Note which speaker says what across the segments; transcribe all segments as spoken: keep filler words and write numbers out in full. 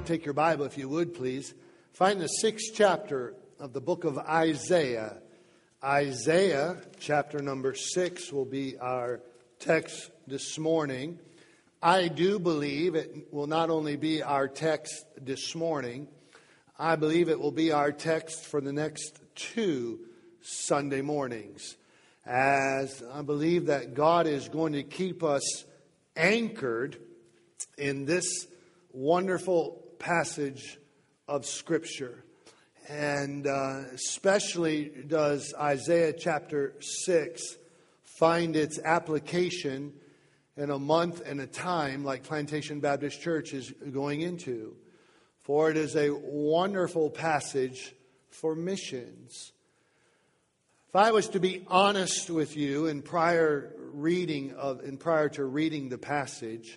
Speaker 1: take your Bible, if you would, please. Find the sixth chapter of the book of Isaiah. Isaiah, chapter number six, will be our text this morning. I do believe it will not only be our text this morning, I believe it will be our text for the next two Sunday mornings, as I believe that God is going to keep us anchored in this wonderful passage of Scripture. And uh, especially does Isaiah chapter six find its application in a month and a time like Plantation Baptist Church is going into. For it is a wonderful passage for missions. If I was to be honest with you in prior reading of, in prior to reading the passage,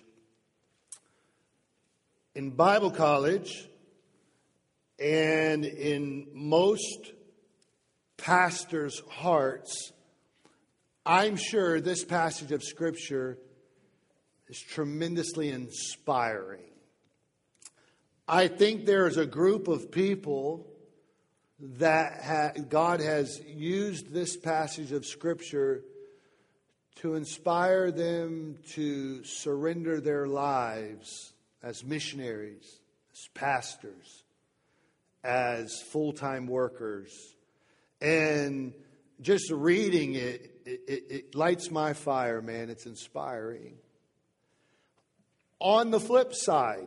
Speaker 1: in Bible college and in most pastors' hearts, I'm sure this passage of Scripture is tremendously inspiring. I think there is a group of people that ha- God has used this passage of Scripture to inspire them to surrender their lives as missionaries, as pastors, as full-time workers. And just reading it, it, it, it lights my fire, man. It's inspiring. On the flip side,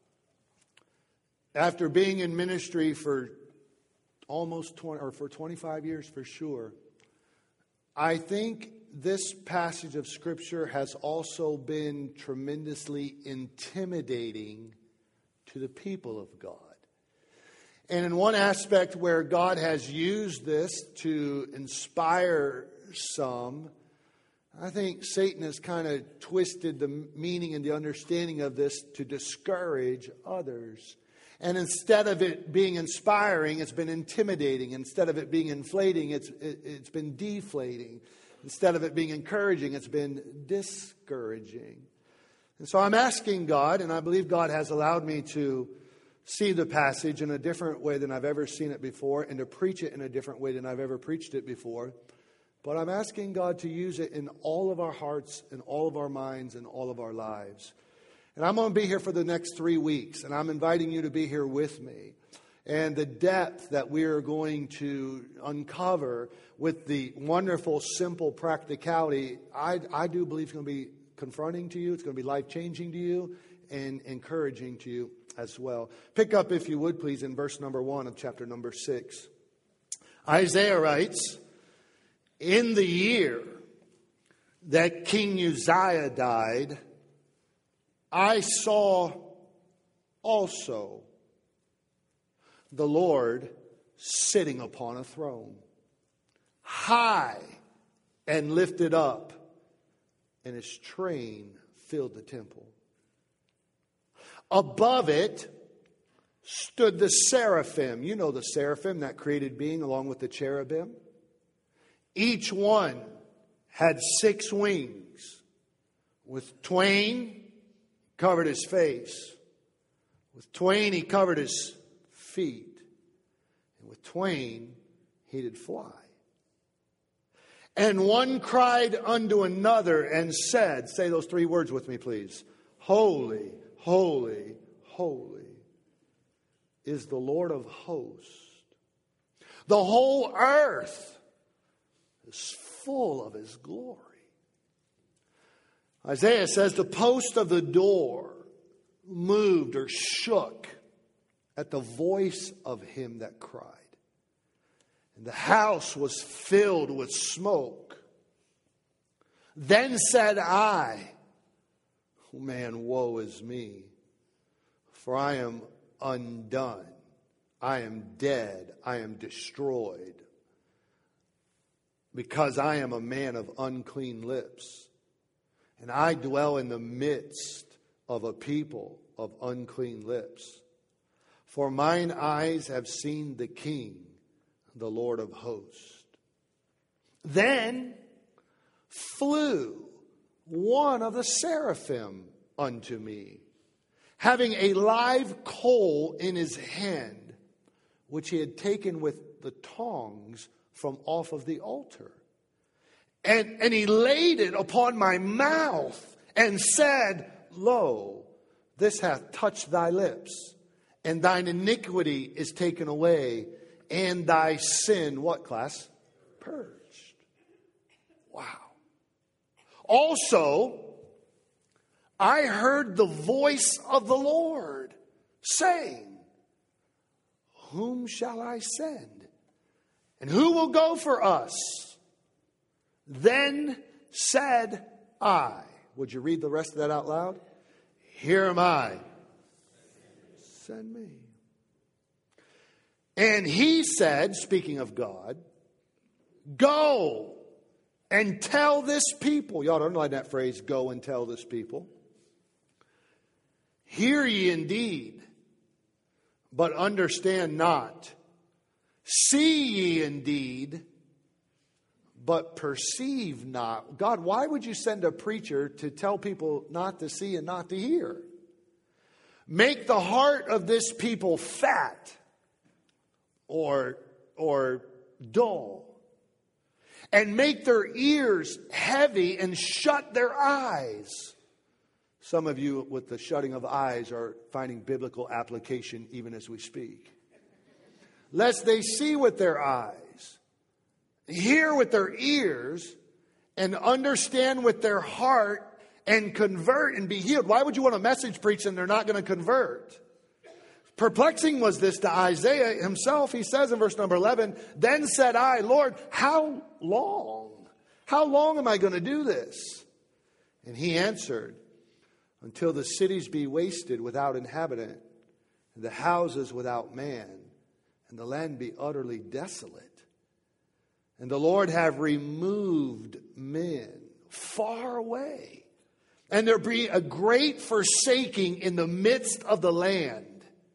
Speaker 1: after being in ministry for almost twenty or for twenty-five years for sure, I think this passage of Scripture has also been tremendously intimidating to the people of God. And in one aspect where God has used this to inspire some, I think Satan has kind of twisted the meaning and the understanding of this to discourage others. And instead of it being inspiring, it's been intimidating. Instead of it being inflating, it's it, it's been deflating. Instead of it being encouraging, it's been discouraging. And so I'm asking God, and I believe God has allowed me to see the passage in a different way than I've ever seen it before, and to preach it in a different way than I've ever preached it before. But I'm asking God to use it in all of our hearts, in all of our minds, in all of our lives. And I'm going to be here for the next three weeks, and I'm inviting you to be here with me. And the depth that we are going to uncover with the wonderful, simple practicality, I, I do believe it's going to be confronting to you. It's going to be life-changing to you and encouraging to you as well. Pick up, if you would, please, in verse number one of chapter number six. Isaiah writes, "In the year that King Uzziah died, I saw also the Lord sitting upon a throne, high and lifted up, and his train filled the temple. Above it stood the seraphim." You know the seraphim, that created being along with the cherubim. Each one had six wings. With twain covered his face. With twain he covered his feet. And with twain he did fly. And one cried unto another and said, say those three words with me, please. Holy, holy, holy is the Lord of hosts. The whole earth is full of his glory. Isaiah says the post of the door moved or shook at the voice of him that cried. And the house was filled with smoke. Then said I, oh man, woe is me, for I am undone. I am dead. I am destroyed. Because I am a man of unclean lips. And I dwell in the midst of a people of unclean lips. For mine eyes have seen the King, the Lord of hosts. Then flew one of the seraphim unto me, having a live coal in his hand, which he had taken with the tongs from off of the altar. And, and he laid it upon my mouth and said, Lo, this hath touched thy lips, and thine iniquity is taken away, and thy sin, what class? Purged. Wow. Also, I heard the voice of the Lord saying, Whom shall I send? And who will go for us? Then said I. Would you read the rest of that out loud? Here am I. Send me. And he said, speaking of God, Go and tell this people. Y'all don't underline that phrase, go and tell this people. Hear ye indeed, but understand not. See ye indeed, but perceive not. God, why would you send a preacher to tell people not to see and not to hear? Make the heart of this people fat or, or dull, and make their ears heavy and shut their eyes. Some of you with the shutting of eyes are finding biblical application even as we speak. Lest they see with their eyes, hear with their ears, and understand with their heart, and convert and be healed. Why would you want a message preached and they're not going to convert? Perplexing was this to Isaiah himself. He says in verse number eleven, Then said I, Lord, how long? How long am I going to do this? And he answered, Until the cities be wasted without inhabitant, and the houses without man, and the land be utterly desolate, and the Lord have removed men far away, and there be a great forsaking in the midst of the land.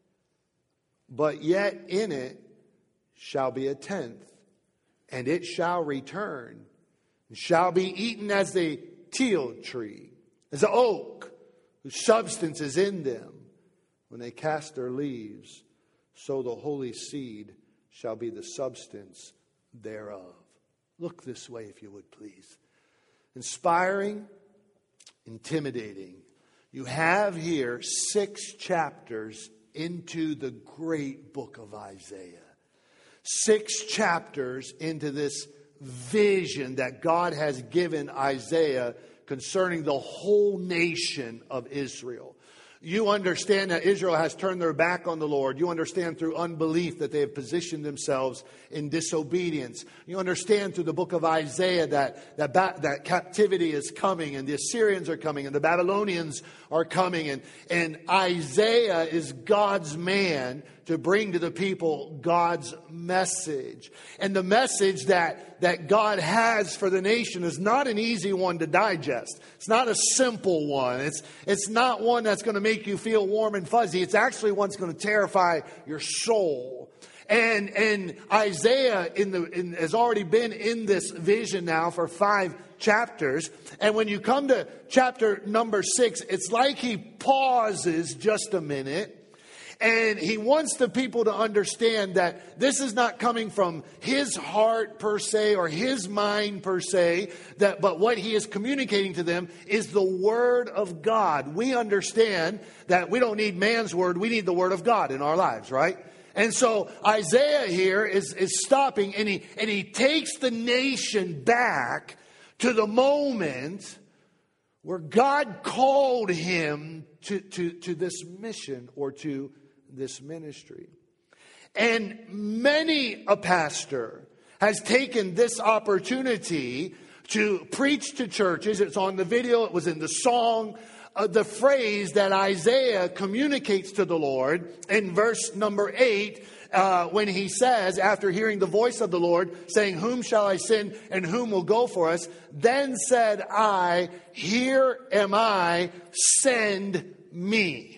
Speaker 1: But yet in it shall be a tenth, and it shall return, and shall be eaten as the teil tree, as the oak, whose substance is in them. When they cast their leaves, so the holy seed shall be the substance thereof. Look this way, if you would, please. Inspiring, intimidating. You have here six chapters into the great book of Isaiah. Six chapters into this vision that God has given Isaiah concerning the whole nation of Israel. You understand that Israel has turned their back on the Lord. You understand through unbelief that they have positioned themselves in disobedience. You understand through the book of Isaiah that, that, that captivity is coming, and the Assyrians are coming, and the Babylonians are coming. And, and Isaiah is God's man to bring to the people God's message. And the message that, that God has for the nation is not an easy one to digest. It's not a simple one. It's, it's not one that's going to make you feel warm and fuzzy. It's actually one that's going to terrify your soul. And, and Isaiah in the, in, has already been in this vision now for five chapters. And when you come to chapter number six, it's like he pauses just a minute. And he wants the people to understand that this is not coming from his heart per se or his mind per se, that, but what he is communicating to them is the word of God. We understand that we don't need man's word. We need the word of God in our lives, right? And so Isaiah here is, is stopping, and he, and he takes the nation back to the moment where God called him to, to, to this mission or to this ministry. And many a pastor has taken this opportunity to preach to churches. It's on the video. It was in the song. Uh, the phrase that Isaiah communicates to the Lord in verse number eight, uh, when he says, after hearing the voice of the Lord saying, Whom shall I send and whom will go for us? Then said I, Here am I, send me.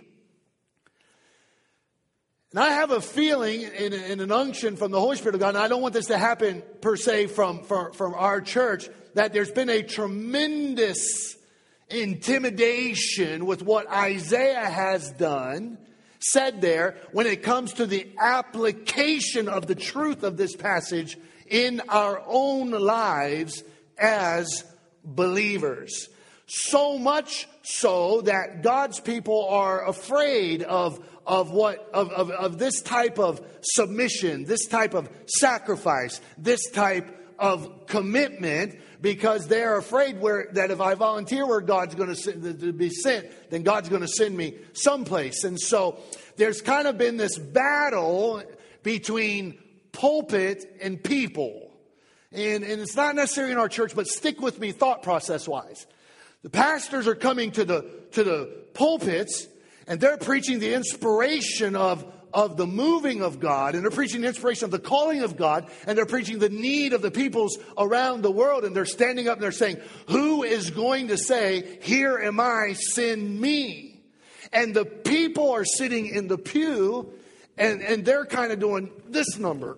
Speaker 1: And I have a feeling in, in an unction from the Holy Spirit of God, and I don't want this to happen per se from, from, from our church, that there's been a tremendous intimidation with what Isaiah has done, said there, when it comes to the application of the truth of this passage in our own lives as believers. So much so that God's people are afraid of, of what of, of, of this type of submission, this type of sacrifice, this type of commitment, because they're afraid where that if I volunteer where God's going to, to be sent, then God's going to send me someplace. And so there's kind of been this battle between pulpit and people. And, and it's not necessarily in our church, but stick with me thought process wise. The pastors are coming to the to the pulpits, and they're preaching the inspiration of, of the moving of God, and they're preaching the inspiration of the calling of God, and they're preaching the need of the peoples around the world, and they're standing up and they're saying, who is going to say, here am I, send me? And the people are sitting in the pew, and, and they're kind of doing this number.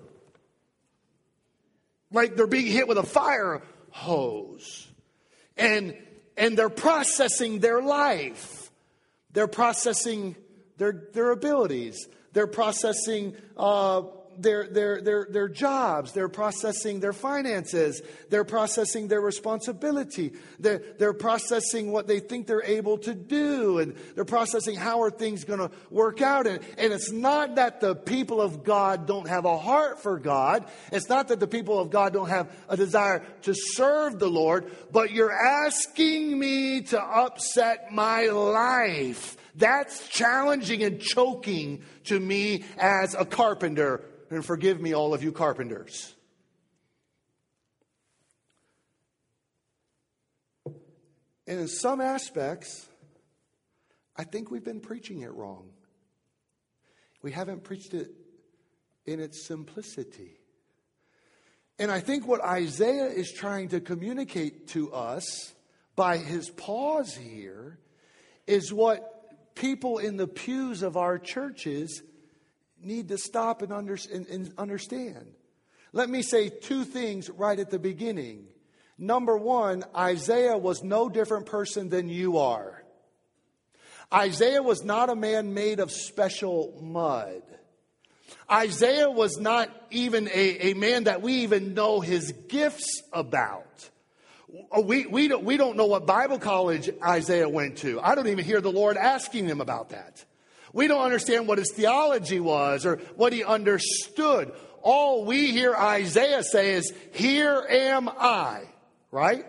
Speaker 1: Like they're being hit with a fire hose. And And they're processing their life. They're processing their their abilities. They're processing uh, their their their their jobs. They're processing their finances. They're processing their responsibility. They're they're processing what they think they're able to do, and they're processing how are things going to work out. And and it's not that the people of God don't have a heart for God. It's not that the people of God don't have a desire to serve the Lord. But you're asking me to upset my life. That's challenging and choking to me as a carpenter. And forgive me, all of you carpenters. And in some aspects, I think we've been preaching it wrong. We haven't preached it in its simplicity. And I think what Isaiah is trying to communicate to us by his pause here is what people in the pews of our churches need to stop and, under, and, and understand. Let me say two things right at the beginning. Number one, Isaiah was no different person than you are. Isaiah was not a man made of special mud. Isaiah was not even a, a man that we even know his gifts about. We, we, don't, we don't know what Bible college Isaiah went to. I don't even hear the Lord asking him about that. We don't understand what his theology was or what he understood. All we hear Isaiah say is, here am I, right?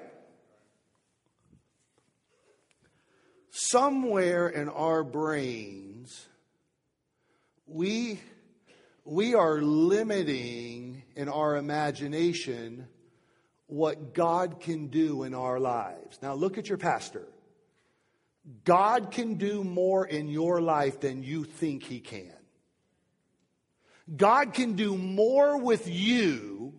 Speaker 1: Somewhere in our brains, we, we are limiting in our imagination what God can do in our lives. Now look at your pastor. God can do more in your life than you think he can. God can do more with you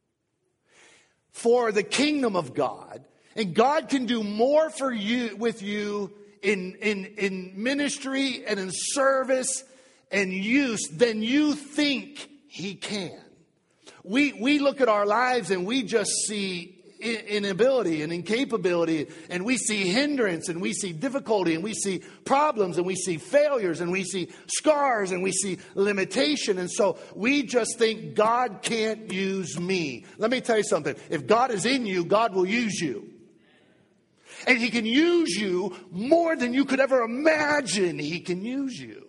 Speaker 1: for the kingdom of God. And God can do more for you with you in, in, in ministry and in service and use than you think he can. We, we look at our lives and we just see inability and incapability, and we see hindrance, and we see difficulty, and we see problems, and we see failures, and we see scars, and we see limitation. And so we just think God can't use me. Let me tell you something. If God is in you, God will use you. And he can use you more than you could ever imagine he can use you.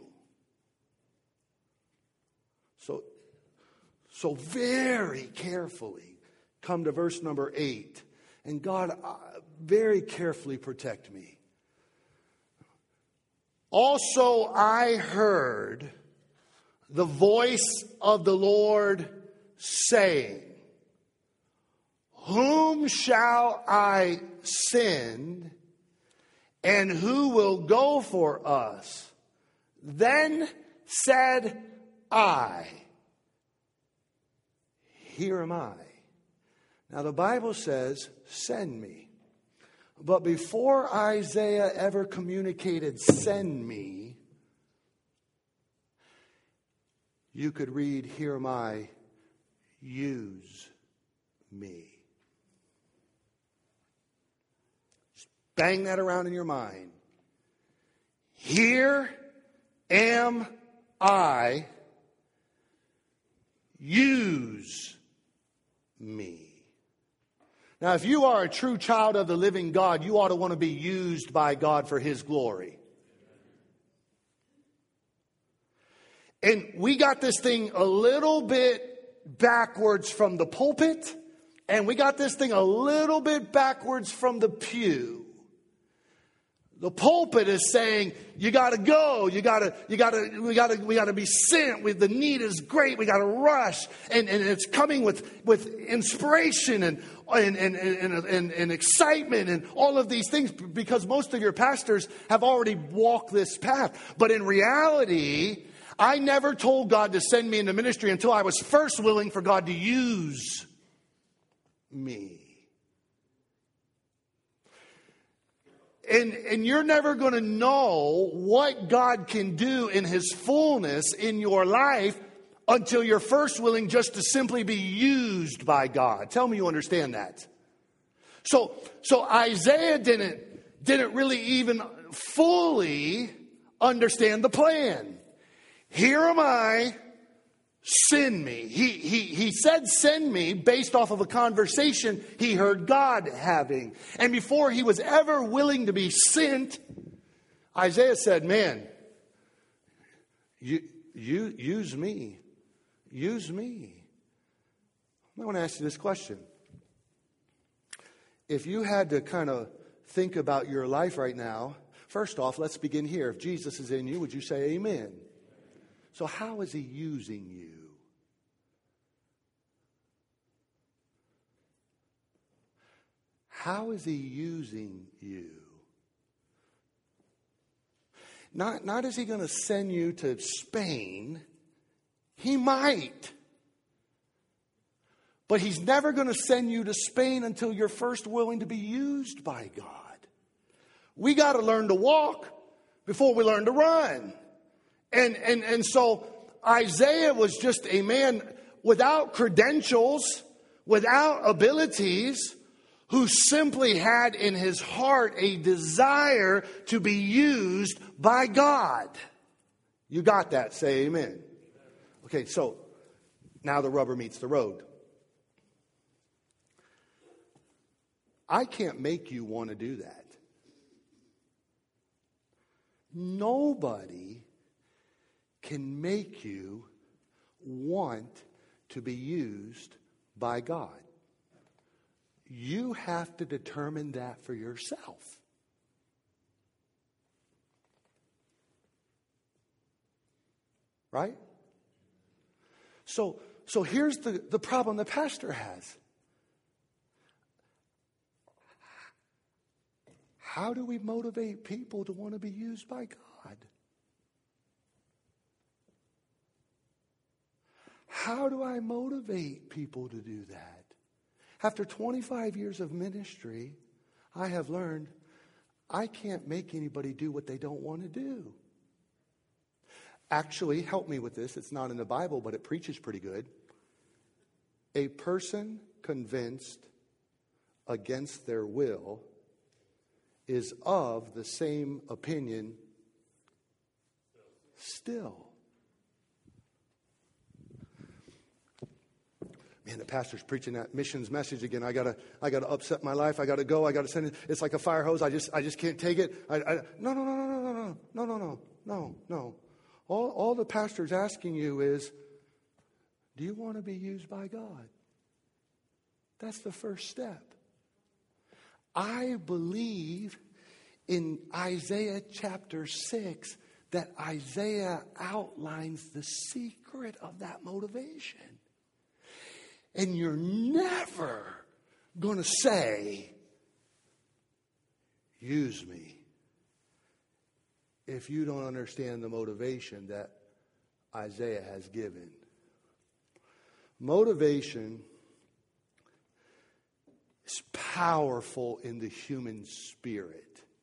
Speaker 1: So, so very carefully come to verse number eight. And God, uh, very carefully protect me. Also, I heard the voice of the Lord saying, whom shall I send, and who will go for us? Then said I, here am I. Now the Bible says, send me. But before Isaiah ever communicated, send me, you could read, here am I, use me. bang that around in your mind. Here am I, use me. Now, if you are a true child of the living God, you ought to want to be used by God for His glory. And we got this thing a little bit backwards from the pulpit, and we got this thing a little bit backwards from the pew. The pulpit is saying, you got to go, you got to, you got to, we got to, we got to be sent. We, the need is great. We got to rush, and, and it's coming with, with inspiration and, and, and, and, and, and excitement and all of these things, because most of your pastors have already walked this path. But in reality, I never told God to send me into ministry until I was first willing for God to use me. And, and you're never going to know what God can do in His fullness in your life until you're first willing just to simply be used by God. Tell me you understand that. So, so Isaiah didn't, didn't really even fully understand the plan. Here am I, send me. He, he, he said send me based off of a conversation he heard God having. And before he was ever willing to be sent, Isaiah said, man, you, you use me. Use me. I want to ask you this question. If you had to kind of think about your life right now, first off, let's begin here. If Jesus is in you, would you say amen? So how is He using you? How is He using you? Not, not is He going to send you to Spain. He might. But He's never going to send you to Spain until you're first willing to be used by God. We got to learn to walk before we learn to run. And, and, and so Isaiah was just a man without credentials, without abilities, who simply had in his heart a desire to be used by God. You got that? Say amen. Okay, so now the rubber meets the road. I can't make you want to do that. Nobody can make you want to be used by God. You have to determine that for yourself. Right? So, so here's the, the problem the pastor has. How do we motivate people to want to be used by God? How do I motivate people to do that? After twenty-five years of ministry, I have learned I can't make anybody do what they don't want to do. Actually, help me with this. It's not in the Bible, but it preaches pretty good. A person convinced against their will is of the same opinion still. Man, the pastor's preaching that missions message again. I gotta, I gotta upset my life. I gotta go. I gotta send it. It's like a fire hose. I just, I just can't take it. I, I, no, no, no, no, no, no, no, no, no, no, no. All, all the pastor's asking you is, do you want to be used by God? That's the first step. I believe in Isaiah chapter six that Isaiah outlines the secret of that motivation. And you're never going to say, use me, if you don't understand the motivation that Isaiah has given. Motivation is powerful in the human spirit.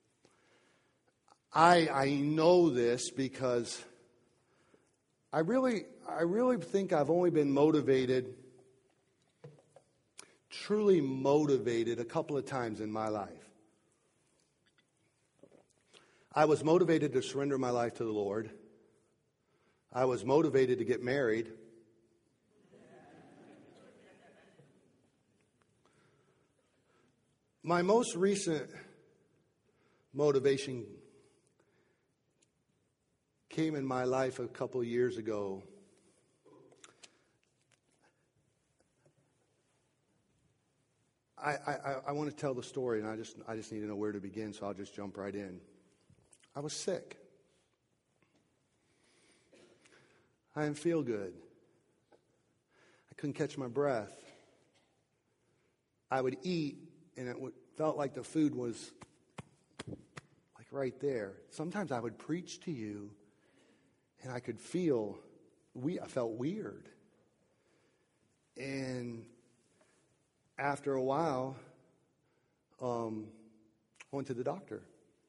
Speaker 1: I, I know this because I really, I really think I've only been motivated, truly motivated a couple of times in my life. I was motivated to surrender my life to the Lord. I was motivated to get married. My most recent motivation came in my life a couple years ago. I, I, I want to tell the story, and I just I just need to know where to begin, so I'll just jump right in. I was sick. I didn't feel good. I couldn't catch my breath. I would eat, and it would, felt like the food was like right there. Sometimes I would preach to you, and I could feel, we, I felt weird. And after a while, um, I went to the doctor.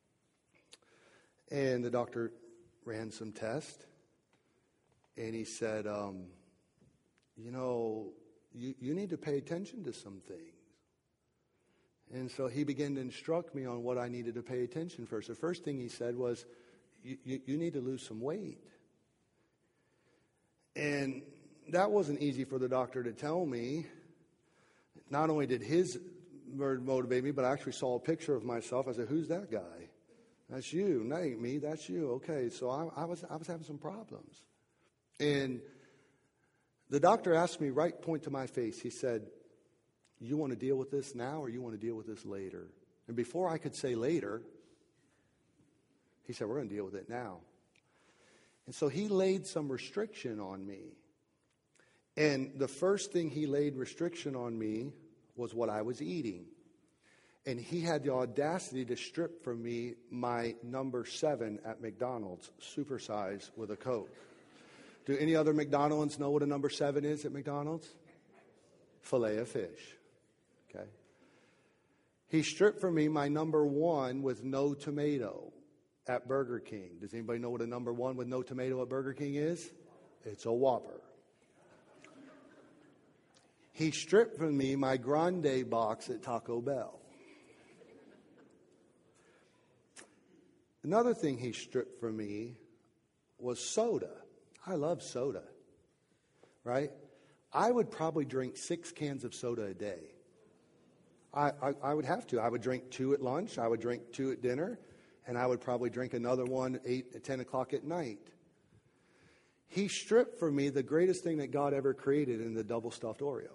Speaker 1: And the doctor ran some tests. And he said, um, you know, you, you need to pay attention to some things. And so he began to instruct me on what I needed to pay attention first. The first thing he said was, you, you, you need to lose some weight. And that wasn't easy for the doctor to tell me. Not only did his word motivate me, but I actually saw a picture of myself. I said, who's that guy? That's you. That ain't me. That's you. Okay, so I, I was I was having some problems. And the doctor asked me right point to my face. He said, you want to deal with this now or you want to deal with this later? And before I could say later, he said, we're going to deal with it now. And so he laid some restriction on me. And the first thing he laid restriction on me was what I was eating. And he had the audacity to strip from me my number seven at McDonald's, supersize with a Coke. Do any other McDonald's know what a number seven is at McDonald's? Filet of fish. Okay. He stripped from me my number one with no tomato at Burger King. Does anybody know what a number one with no tomato at Burger King is? It's a Whopper. He stripped from me my grande box at Taco Bell. Another thing he stripped from me was soda. I love soda, right? I would probably drink six cans of soda a day. I, I, I would have to. I would drink two at lunch. I would drink two at dinner. And I would probably drink another one eight at ten o'clock at night. He stripped from me the greatest thing that God ever created in the double stuffed Oreo.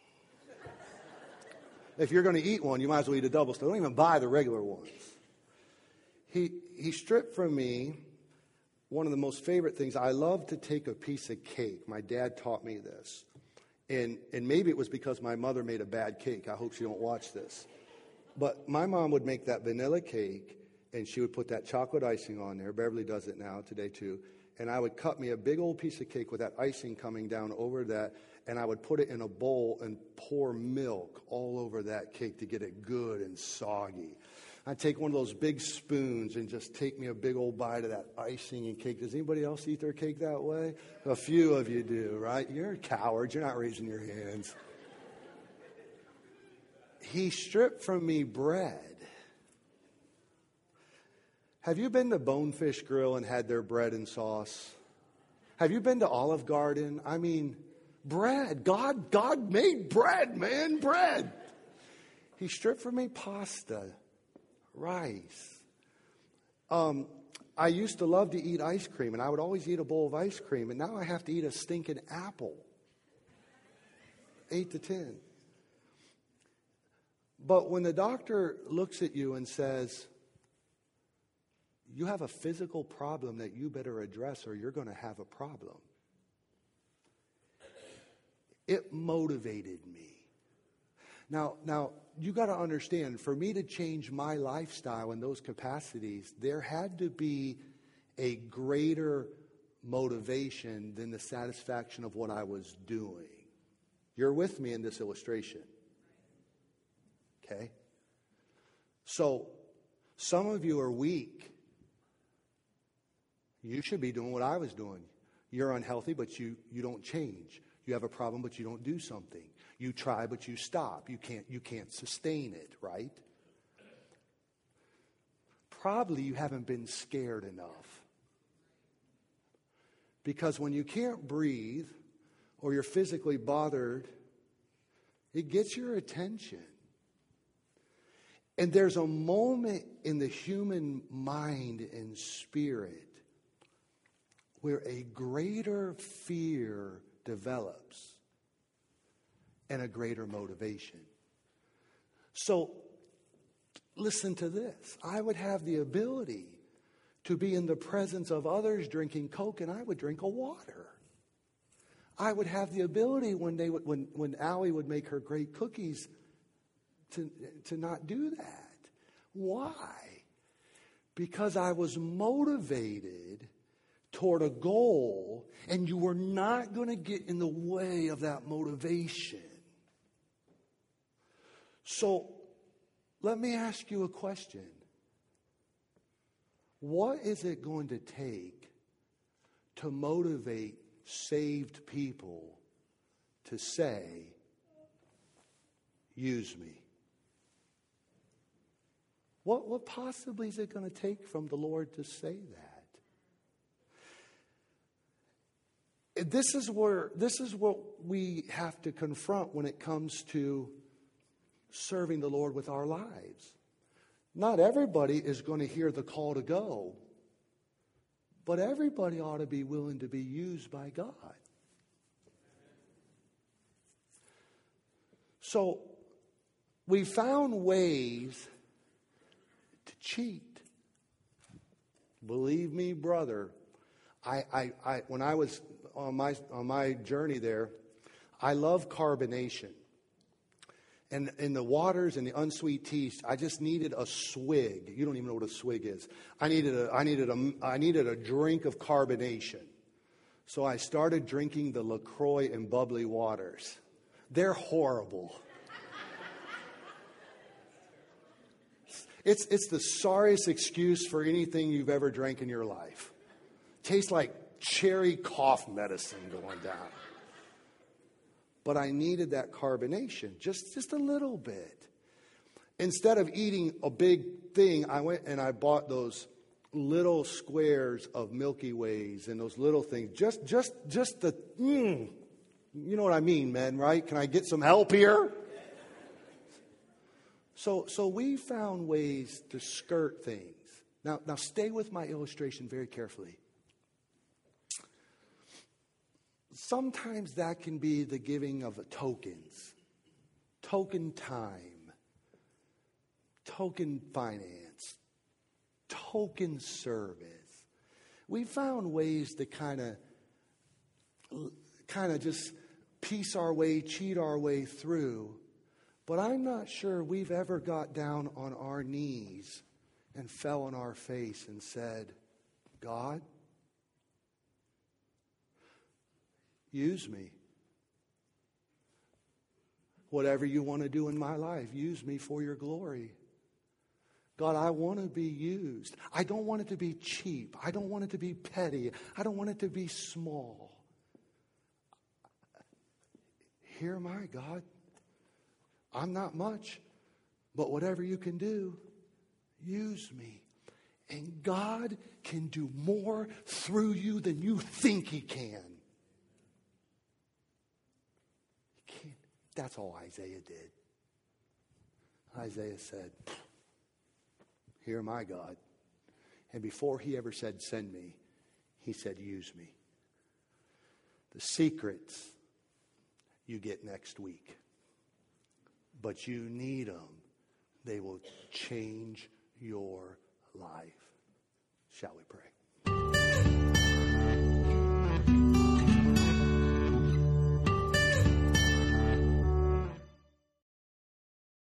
Speaker 1: If you're going to eat one, you might as well eat a double stuffed. Don't even buy the regular ones. He he stripped from me one of the most favorite things. I love to take a piece of cake. My dad taught me this. And and maybe it was because my mother made a bad cake. I hope she don't watch this. But my mom would make that vanilla cake, and she would put that chocolate icing on there. Beverly does it now today too. And I would cut me a big old piece of cake with that icing coming down over that, and I would put it in a bowl and pour milk all over that cake to get it good and soggy. I'd take one of those big spoons and just take me a big old bite of that icing and cake. Does anybody else eat their cake that way? A few of you do, right? You're cowards. You're not raising your hands. He stripped from me bread. Have you been to Bonefish Grill and had their bread and sauce? Have you been to Olive Garden? I mean, bread. God, God made bread, man, bread. He stripped from me pasta, rice. Um, I used to love to eat ice cream, and I would always eat a bowl of ice cream, and now I have to eat a stinking apple. Eight to ten. But when the doctor looks at you and says, you have a physical problem that you better address or you're going to have a problem, it motivated me. Now, now you got to understand, for me to change my lifestyle in those capacities, there had to be a greater motivation than the satisfaction of what I was doing. You're with me in this illustration. Okay? So, some of you are weak. You should be doing what I was doing. You're unhealthy, but you, you don't change. You have a problem, but you don't do something. You try, but you stop. You can't, you can't sustain it, right? probably you haven't been scared enough. Because when you can't breathe or you're physically bothered, it gets your attention. And there's a moment in the human mind and spirit where a greater fear develops and a greater motivation. So, listen to this. I would have the ability to be in the presence of others drinking Coke, and I would drink a water. I would have the ability when they would, when when Allie would make her great cookies, to to not do that. Why? Because I was motivated toward a goal, and you were not going to get in the way of that motivation. So, let me ask you a question. What is it going to take to motivate saved people to say, use me? What, what possibly is it going to take from the Lord to say that? This is where, this is what we have to confront when it comes to serving the Lord with our lives. Not everybody is going to hear the call to go, but everybody ought to be willing to be used by God. So we found ways to cheat. Believe me, brother, I, I, I when I was on my on my journey there, I love carbonation. And in the waters and the unsweet teas, I just needed a swig. You don't even know what a swig is. I needed a, I needed a, I needed a drink of carbonation. So I started drinking the LaCroix and bubbly waters. They're horrible. It's, it's the sorriest excuse for anything you've ever drank in your life. Tastes like cherry cough medicine going down. But I needed that carbonation, just, just a little bit. Instead of eating a big thing, I went and I bought those little squares of Milky Ways and those little things. Just, just, just the, mm, you know what I mean, men, right? Can I get some help here? So, so we found ways to skirt things. Now, now stay with my illustration very carefully. Sometimes that can be the giving of tokens, token time, token finance, token service. We found ways to kind of, kind of just piece our way, cheat our way through. But I'm not sure we've ever got down on our knees and fell on our face and said, God, use me. Whatever you want to do in my life, use me for your glory. God, I want to be used. I don't want it to be cheap. I don't want it to be petty. I don't want it to be small. Here am I, God. I'm not much, but whatever you can do, use me. And God can do more through you than you think he can. That's all Isaiah did. Isaiah said, here am I, God. And before he ever said, send me, he said, use me. The secrets you get next week. But you need them. They will change your life. Shall we pray?